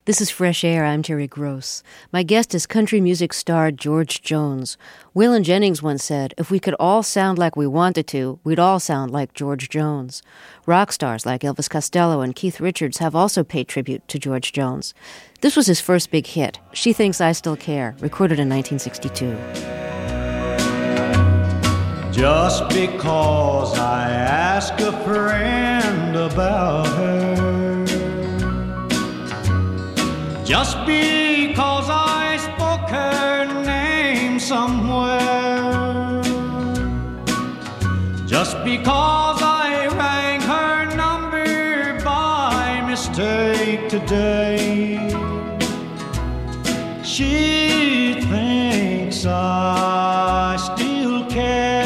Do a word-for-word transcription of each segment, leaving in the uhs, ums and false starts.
This is Fresh Air. I'm Terry Gross. My guest is country music star George Jones. Waylon Jennings once said, if we could all sound like we wanted to, we'd all sound like George Jones. Rock stars like Elvis Costello and Keith Richards have also paid tribute to George Jones. This was his first big hit, She Thinks I Still Care, recorded in nineteen sixty-two. Just because I ask a friend about her, just because I spoke her name somewhere, just because I rang her number by mistake today, she thinks I still care.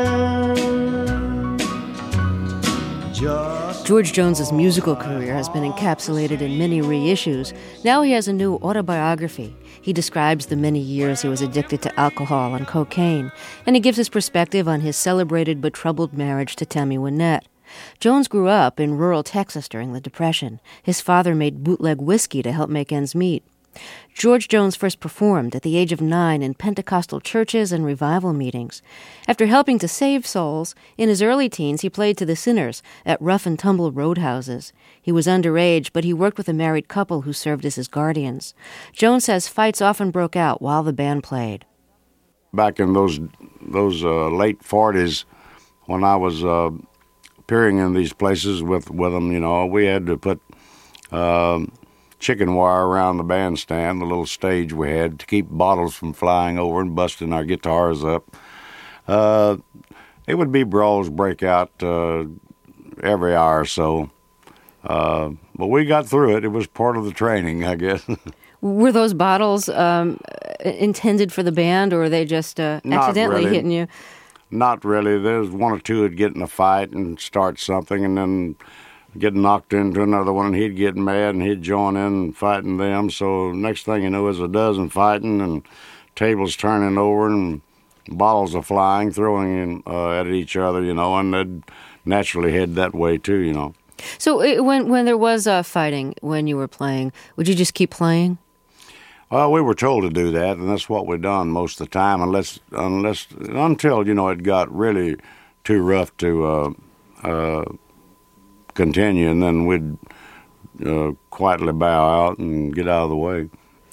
Just George Jones's musical career has been encapsulated in many reissues. Now he has a new autobiography. He describes the many years he was addicted to alcohol and cocaine, and he gives his perspective on his celebrated but troubled marriage to Tammy Wynette. Jones grew up in rural Texas during the Depression. His father made bootleg whiskey to help make ends meet. George Jones first performed at the age of nine in Pentecostal churches and revival meetings. After helping to save souls, in his early teens he played to the sinners at rough-and-tumble roadhouses. He was underage, but he worked with a married couple who served as his guardians. Jones says fights often broke out while the band played. Back in those those uh, late forties, when I was uh, appearing in these places with, with them, you know, we had to put Uh, chicken wire around the bandstand, the little stage we had, to keep bottles from flying over and busting our guitars up. Uh, it would be brawls break out uh, every hour or so. Uh, but we got through it. It was part of the training, I guess. Were those bottles um, intended for the band, or were they just uh, accidentally really. hitting you? Not really. There's one or two would get in a fight and start something, and then get knocked into another one, and he'd get mad, and he'd join in fighting them. So next thing you know is a dozen fighting, and tables turning over, and bottles are flying, throwing in, uh, at each other, you know, and they'd naturally head that way too, you know. So it, when when there was uh, fighting when you were playing, would you just keep playing? Well, we were told to do that, and that's what we done most of the time, unless unless until you know it got really too rough to uh, uh, continue, and then we'd uh, quietly bow out and get out of the way.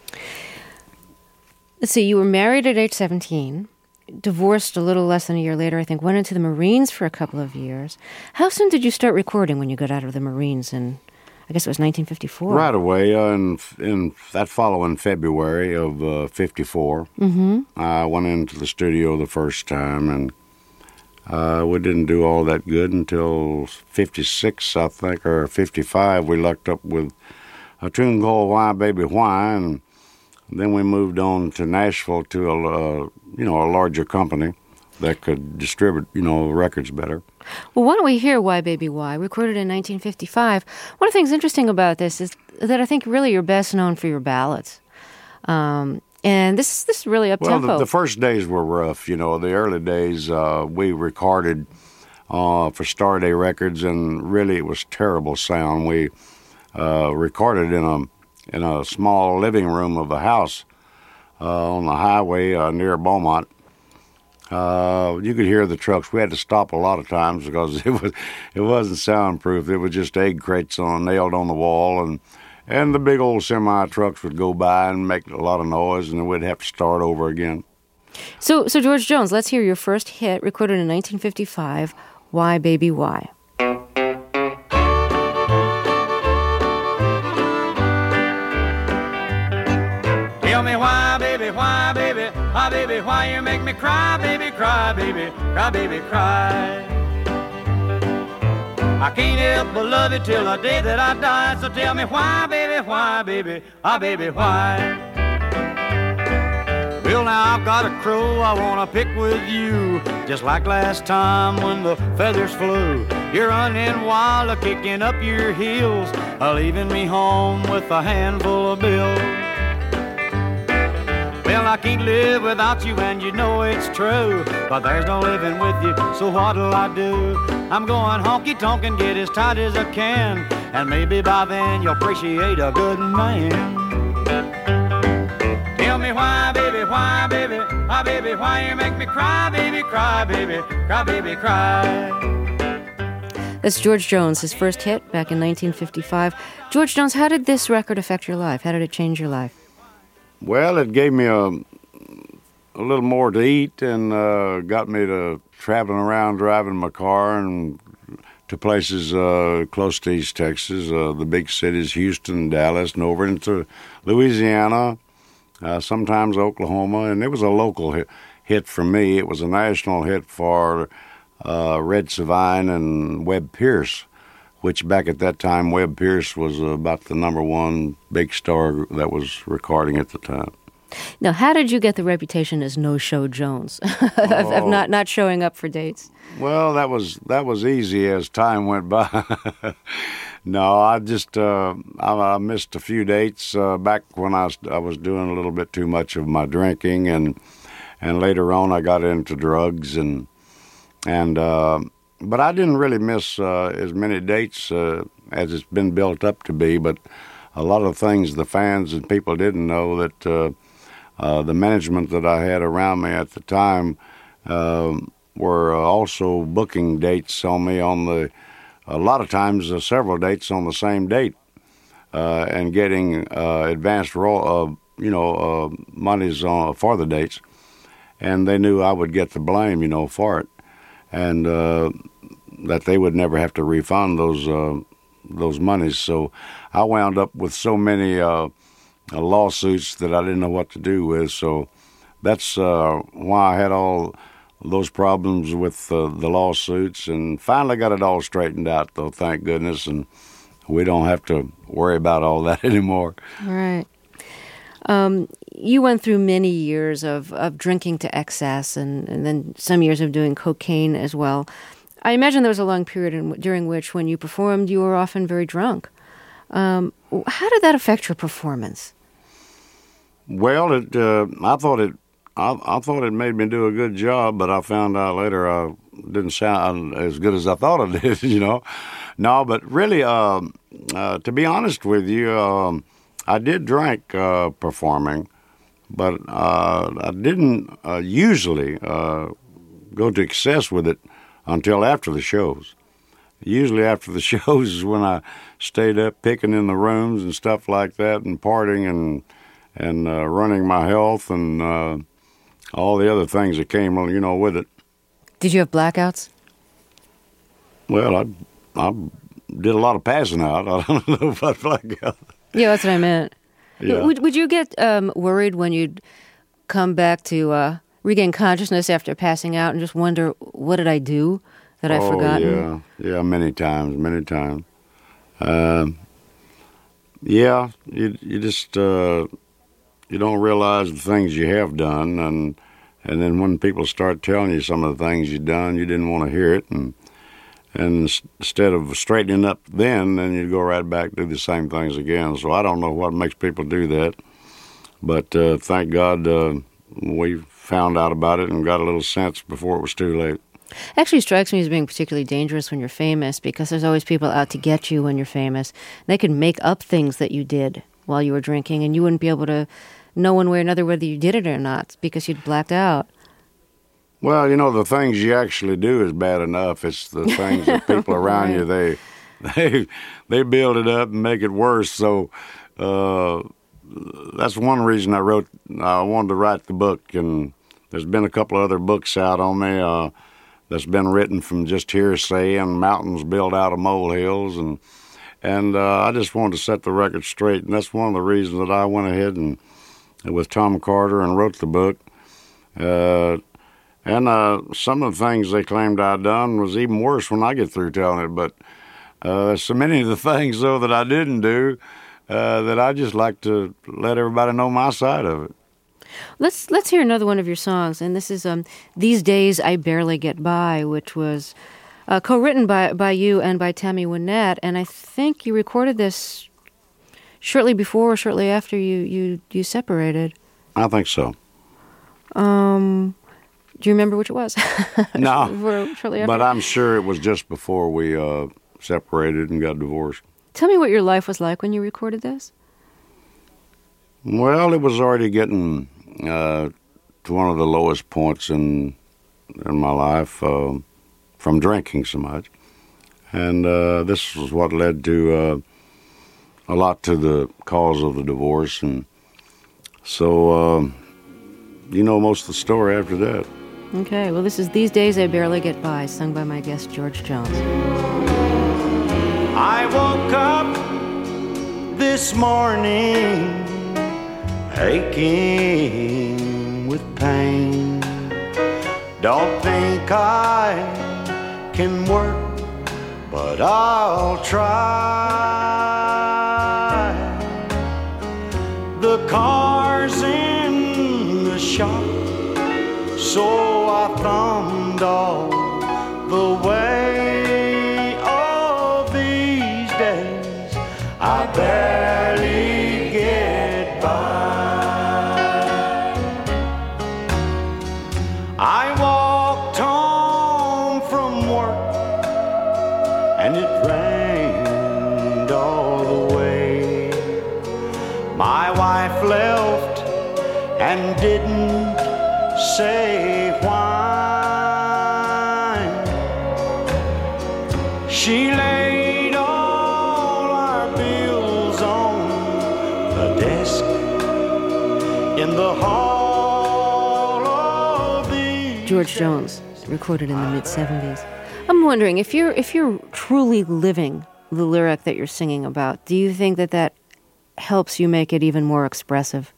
Let's see, you were married at age seventeen, divorced a little less than a year later, I think, went into the Marines for a couple of years. How soon did you start recording when you got out of the Marines in, I guess it was nineteen fifty-four? Right away, uh, in, in that following February of uh, fifty-four, mm-hmm. I went into the studio the first time, and Uh, we didn't do all that good until fifty-six, I think, or fifty-five. We lucked up with a tune called Why Baby Why, and then we moved on to Nashville to a, uh, you know, a larger company that could distribute, you know, records better. Well, why don't we hear Why Baby Why, recorded in nineteen fifty-five. One of the things interesting about this is that I think really you're best known for your ballads. Um And this, this is really up-tempo. Well, the, the first days were rough. You know, the early days uh, we recorded uh, for Starday Records, and really it was terrible sound. We uh, recorded in a in a small living room of a house uh, on the highway uh, near Beaumont. Uh, you could hear the trucks. We had to stop a lot of times because it was it wasn't soundproof. It was just egg crates on nailed on the wall, and. And the big old semi-trucks would go by and make a lot of noise, and then we'd have to start over again. So, so George Jones, let's hear your first hit, recorded in nineteen fifty-five, Why Baby Why. Tell me why, baby, why, baby, why, baby, why you make me cry, baby, cry, baby, cry, baby, cry. I can't help but love you till the day that I die. So tell me why, baby, why, baby, why, baby, why. Well, now I've got a crow I wanna pick with you, just like last time when the feathers flew. You're running wild, a kicking up your heels, a leaving me home with a handful of bills. Well, I can't live without you, and you know it's true, but there's no living with you, so what'll I do? I'm going honky-tonk and get as tight as I can, and maybe by then you'll appreciate a good man. me why, baby, why, baby, why, baby, why you make me cry, baby, cry, baby, cry, baby, cry. That's George Jones, his first hit back in nineteen fifty-five. George Jones, how did this record affect your life? How did it change your life? Well, it gave me a, a little more to eat and uh, got me to traveling around driving my car and to places uh, close to East Texas, uh, the big cities, Houston, Dallas, and over into Louisiana, uh, sometimes Oklahoma. And it was a local hit, hit for me. It was a national hit for uh, Red Savine and Webb Pierce, which back at that time, Webb Pierce was about the number one big star that was recording at the time. Now, how did you get the reputation as No-Show Jones, of, oh. of not, not showing up for dates? Well, that was that was easy as time went by. No, I just uh, I, I missed a few dates uh, back when I was, I was doing a little bit too much of my drinking, and and later on I got into drugs, and and uh, but I didn't really miss uh, as many dates uh, as it's been built up to be. But a lot of things the fans and people didn't know that. Uh, Uh, the management that I had around me at the time uh, were uh, also booking dates on me on the, a lot of times uh, several dates on the same date, uh, and getting uh, advanced raw, uh, you know, uh, monies on, for the dates, and they knew I would get the blame, you know, for it, and uh, that they would never have to refund those uh, those monies. So I wound up with so many. Uh, Uh, lawsuits that I didn't know what to do with, so that's uh, why I had all those problems with uh, the lawsuits, and finally got it all straightened out, though, thank goodness, and we don't have to worry about all that anymore. Right. Um, you went through many years of, of drinking to excess, and, and then some years of doing cocaine as well. I imagine there was a long period in, during which, when you performed, you were often very drunk. Um, how did that affect your performance? Well, it. Uh, I thought it. I, I thought it made me do a good job, but I found out later I didn't sound as good as I thought I did. You know, no, but really, uh, uh, to be honest with you, um, I did drink uh, performing, but uh, I didn't uh, usually uh, go to excess with it until after the shows. Usually after the shows is when I stayed up picking in the rooms and stuff like that, and partying and and uh, running my health and uh, all the other things that came, you know, with it. Did you have blackouts? Well, I I did a lot of passing out. I don't know if I'd black out. Yeah, that's what I meant. Yeah. Would Would you get um, worried when you'd come back to uh, regain consciousness after passing out and just wonder, what did I do that I've oh, forgotten? yeah, yeah, many times, many times. Um, yeah, you you just uh, you don't realize the things you have done, and and then when people start telling you some of the things you've done, you didn't want to hear it, and and instead of straightening up then, then you go right back and do the same things again. So I don't know what makes people do that, but uh, thank God uh, we found out about it and got a little sense before it was too late. Actually strikes me as being particularly dangerous when you're famous, because there's always people out to get you when you're famous. They could make up things that you did while you were drinking, and you wouldn't be able to know one way or another whether you did it or not because you'd blacked out. Well, you know, the things you actually do is bad enough. It's the things that people around right. you, they they they build it up and make it worse. So uh, that's one reason I wrote, I wanted to write the book, and there's been a couple of other books out on me uh, that's been written from just hearsay and mountains built out of molehills, and and uh, I just wanted to set the record straight, and that's one of the reasons that I went ahead and with Tom Carter and wrote the book. Uh, and uh, some of the things they claimed I'd done was even worse when I get through telling it. But uh, so many of the things, though, that I didn't do, uh, that I just like to let everybody know my side of it. Let's let's hear another one of your songs, and this is um, "These Days I Barely Get By," which was uh, co-written by by you and by Tammy Wynette, and I think you recorded this shortly before or shortly after you you, you separated. I think so. Um, do you remember which it was? No, before, shortly after? But I'm sure it was just before we uh, separated and got divorced. Tell me what your life was like when you recorded this. Well, it was already getting uh, to one of the lowest points in in my life uh, from drinking so much. And uh, this was what led to uh, a lot to the cause of the divorce. And so, uh, you know most of the story after that. Okay, well, this is These Days I Barely Get By, sung by my guest, George Jones. I woke up this morning aching with pain. Don't think I can work, but I'll try. The car's in the shop, so I thumbed all the way. Oh, these days I barely get by. I walked home from work and it rained all the way. My wife left and didn't say why. She laid all our bills on the desk in the hall of the George Jones, recorded in the mid seventies. I'm wondering, if you're if you're truly living the lyric that you're singing about, do you think that that helps you make it even more expressive?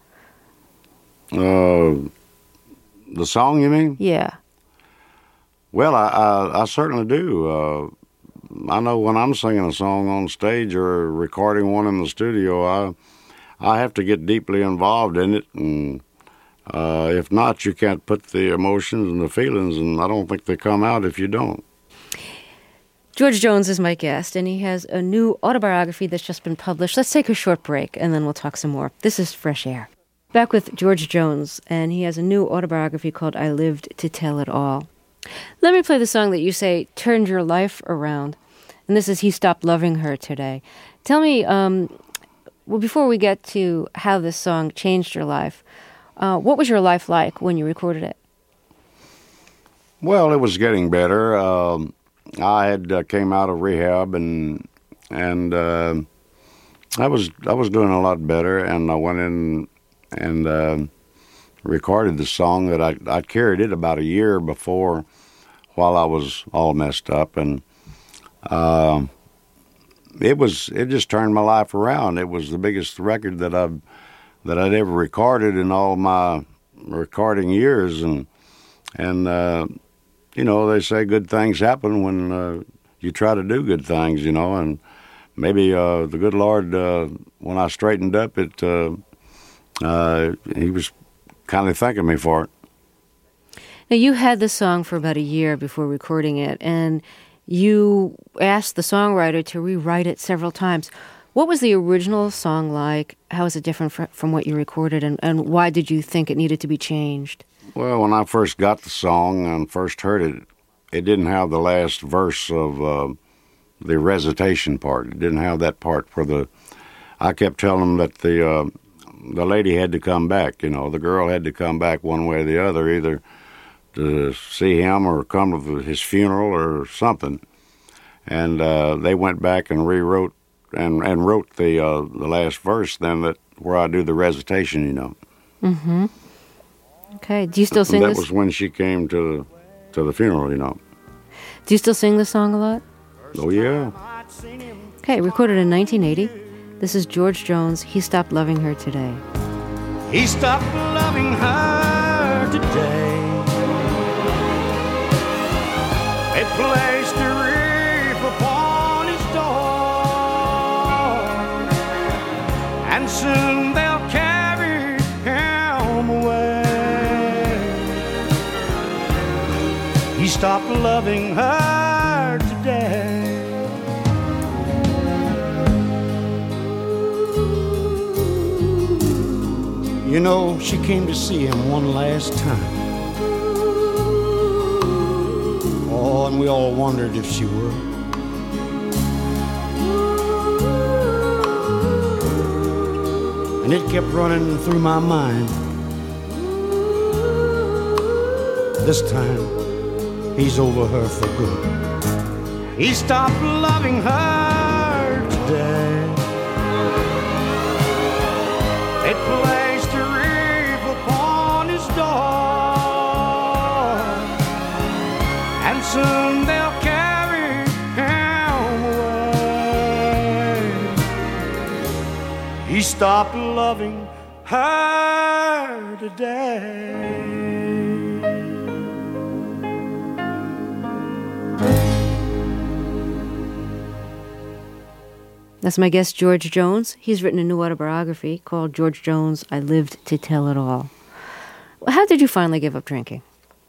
Uh, the song, you mean? Yeah. Well, I, I, I certainly do. Uh, I know when I'm singing a song on stage or recording one in the studio, I I have to get deeply involved in it, and uh, if not, you can't put the emotions and the feelings, and I don't think they come out if you don't. George Jones is my guest, and he has a new autobiography that's just been published. Let's take a short break, and then we'll talk some more. This is Fresh Air. Back with George Jones, and he has a new autobiography called I Lived to Tell It All. Let me play the song that you say turned your life around, and this is He Stopped Loving Her Today. Tell me, um, well, before we get to how this song changed your life, uh, what was your life like when you recorded it? Well, it was getting better. Um, I had uh, came out of rehab, and and uh, I was I was doing a lot better, and I went in and uh, recorded the song that I I carried it about a year before, while I was all messed up, and uh, it was it just turned my life around. It was the biggest record that I've that I'd ever recorded in all my recording years, and and. Uh, You know, they say good things happen when uh, you try to do good things, you know, and maybe uh, the good Lord, uh, when I straightened up, it uh, uh, he was kind of thanking me for it. Now, you had this song for about a year before recording it, and you asked the songwriter to rewrite it several times. What was the original song like? How is it different fr- from what you recorded, and, and why did you think it needed to be changed? Well, when I first got the song and first heard it, it didn't have the last verse of uh, the recitation part. It didn't have that part for the. I kept telling them that the uh, the lady had to come back. You know, the girl had to come back one way or the other, either to see him or come to his funeral or something. And uh, they went back and rewrote and and wrote the uh, the last verse. Then that where I do the recitation. You know. Mm-hmm. Okay. Do you still sing that this? That was when she came to the, to the funeral, you know. Do you still sing this song a lot? Oh, yeah. Okay, recorded in nineteen eighty. This is George Jones, He Stopped Loving Her Today. He stopped loving her today. They placed a reef upon his door, and soon they'll carry him away. He stopped loving her today. You know, she came to see him one last time. Oh, and we all wondered if she would. And it kept running through my mind. this time he's over her for good. He stopped loving her today. It placed a reef upon his door, and soon they'll carry him away. He stopped loving her today. That's my guest, George Jones. He's written a new autobiography called George Jones, I Lived to Tell It All. How did you finally give up drinking?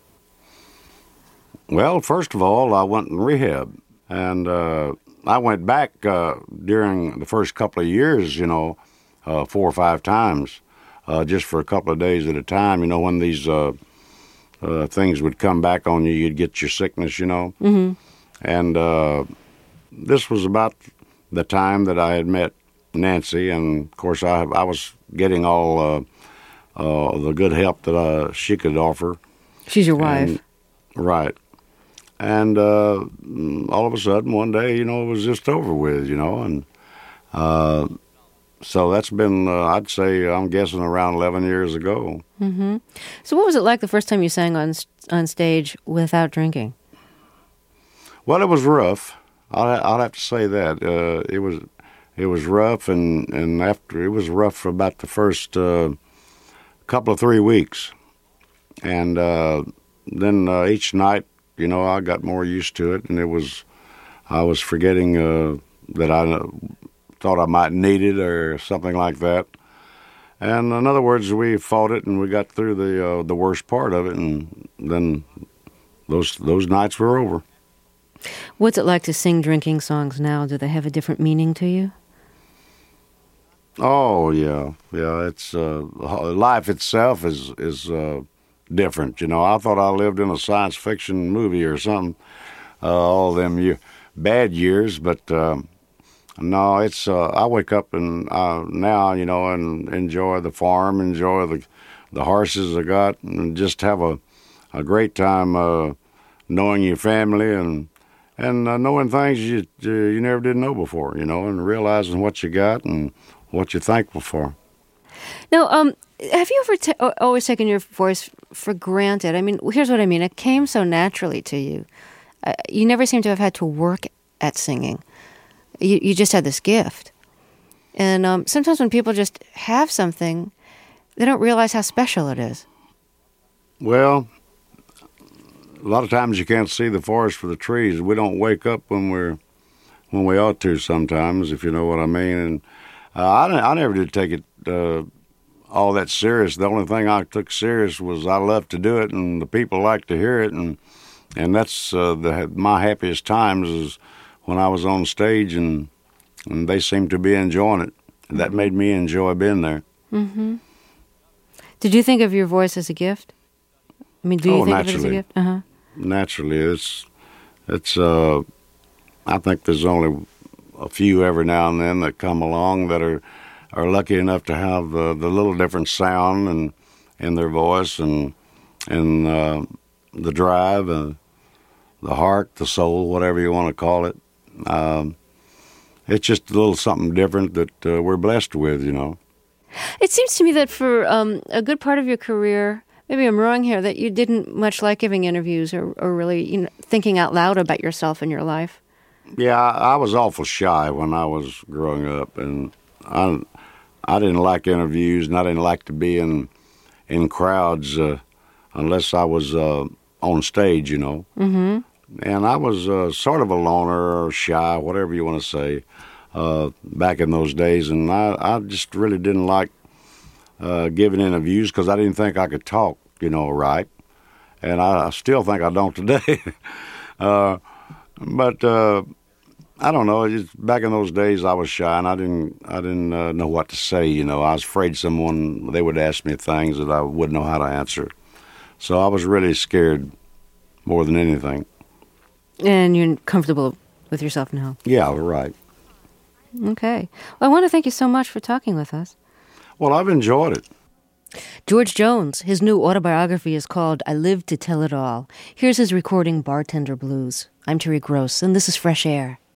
Well, first of all, I went in rehab. And uh, I went back uh, during the first couple of years, you know, uh, four or five times, uh, just for a couple of days at a time. You know, when these uh, uh, things would come back on you, you'd get your sickness, you know. Mm-hmm. And uh, this was about the time that I had met Nancy, and of course I I was getting all uh, uh, the good help that uh, she could offer. She's your wife, and, right? And uh, all of a sudden, one day, you know, it was just over with, you know, and uh, so that's been uh, I'd say I'm guessing around eleven years ago. Mm-hmm. So, what was it like the first time you sang on on stage without drinking? Well, it was rough. I'll, I'll have to say that uh, it was it was rough, and, and after it was rough for about the first uh, couple of three weeks, and uh, then uh, each night, you know, I got more used to it, and it was I was forgetting uh, that I thought I might need it or something like that. And in other words, we fought it, and we got through the uh, the worst part of it, and then those those nights were over. What's it like to sing drinking songs now? Do they have a different meaning to you? Oh yeah, yeah. It's uh, life itself is is uh, different. You know, I thought I lived in a science fiction movie or something. Uh, all them year, bad years, but um, no, it's. Uh, I wake up and uh, now, you know, and enjoy the farm, enjoy the the horses I got, and just have a a great time uh, knowing your family and. And uh, knowing things you you never did know before, you know, and realizing what you got and what you're thankful for. Now, um, have you ever ta- always taken your voice for granted? I mean, here's what I mean. It came so naturally to you. Uh, you never seem to have had to work at singing. You, you just had this gift. And um, sometimes when people just have something, they don't realize how special it is. Well, a lot of times you can't see the forest for the trees. We don't wake up when we're when we ought to sometimes, if you know what I mean. And uh, I, I never did take it uh, all that serious. The only thing I took serious was I love to do it, and the people like to hear it, and and that's uh, the my happiest times is when I was on stage, and and they seemed to be enjoying it. And that made me enjoy being there. Mm-hmm. Did you think of your voice as a gift? I mean, do you oh, think naturally. of it as a gift? Uh-huh. Naturally, it's it's. Uh, I think there's only a few every now and then that come along that are are lucky enough to have the, the little different sound and in their voice and and uh, the drive and the heart, the soul, whatever you want to call it. Um, it's just a little something different that uh, we're blessed with, you know. It seems to me that for um, a good part of your career, maybe I'm wrong here, that you didn't much like giving interviews or, or really, you know, thinking out loud about yourself and your life. Yeah, I, I was awful shy when I was growing up, and I, I didn't like interviews, and I didn't like to be in in crowds uh, unless I was uh, on stage, you know. Mm-hmm. And I was uh, sort of a loner or shy, whatever you want to say, uh, back in those days, and I, I just really didn't like Uh, giving interviews because I didn't think I could talk, you know, right. And I, I still think I don't today. uh, but uh, I don't know. Just back in those days, I was shy and I didn't, I didn't uh, know what to say. You know, I was afraid someone they would ask me things that I wouldn't know how to answer. So I was really scared more than anything. And you're comfortable with yourself now. Yeah, right. Okay. Well, I want to thank you so much for talking with us. Well, I've enjoyed it. George Jones, his new autobiography is called I Live to Tell It All. Here's his recording, Bartender Blues. I'm Terry Gross, and this is Fresh Air.